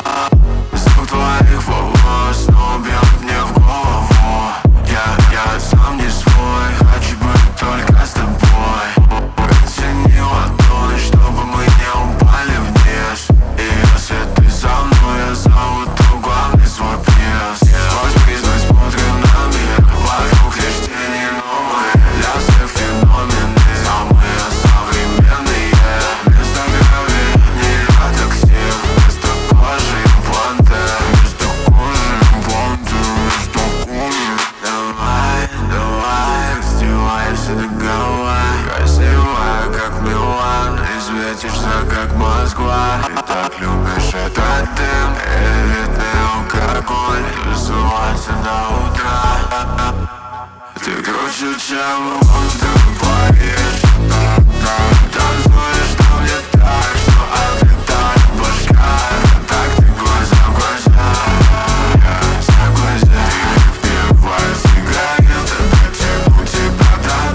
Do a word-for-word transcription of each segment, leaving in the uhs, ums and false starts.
Звук твоих волос, но бьет мне в голову. Я, я сам не свой, хочу быть только с тобой. Протяни ладонь, чтобы мы не упали вниз. И если ты со мной, я зову то главный свой приз. Сквозь призмы смотрим на мир, вокруг лишь тени, но мы для всех феномены. Самые современные. Вместо грави нейротоксин, вместо кожи импланты, вместо кожи импланты, вместо кожи. Давай, давай, раздевайся до головы. Красивая, как Милан, и светишься, как Москва. Ты так любишь этот дым, элитный алкоголь, тусоваться до утра. Ты круче, чем Лондон, Париж. Танцуешь на мне так, что отлетает башка. Контакты глаза в глаза, я за глаза. Ты первая сигарета, дотяну тебя до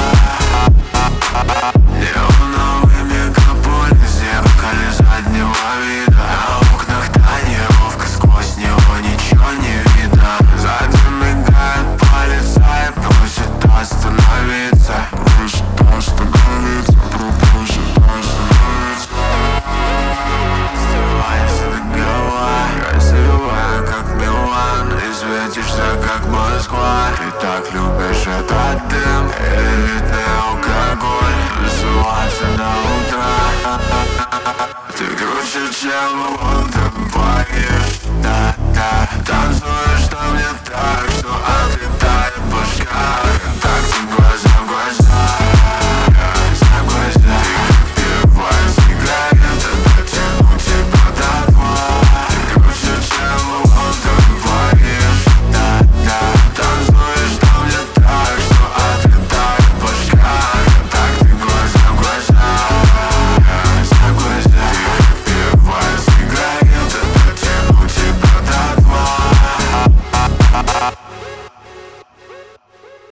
дна. Неоновый мегаполис, зеркале заднего вида. На окнах тонировка, сквозь него ничего не видно. Сзади мигает полицай, просит остановиться. Просит остановиться, просит остановиться. Раздевайся до головы, красивая, как Милан, и светишься, как Москва. Ты так любишь этот дым, элитный алкоголь, тусоваться до утра. Ты круче, чем Лондон, Париж. Да, да, танцуй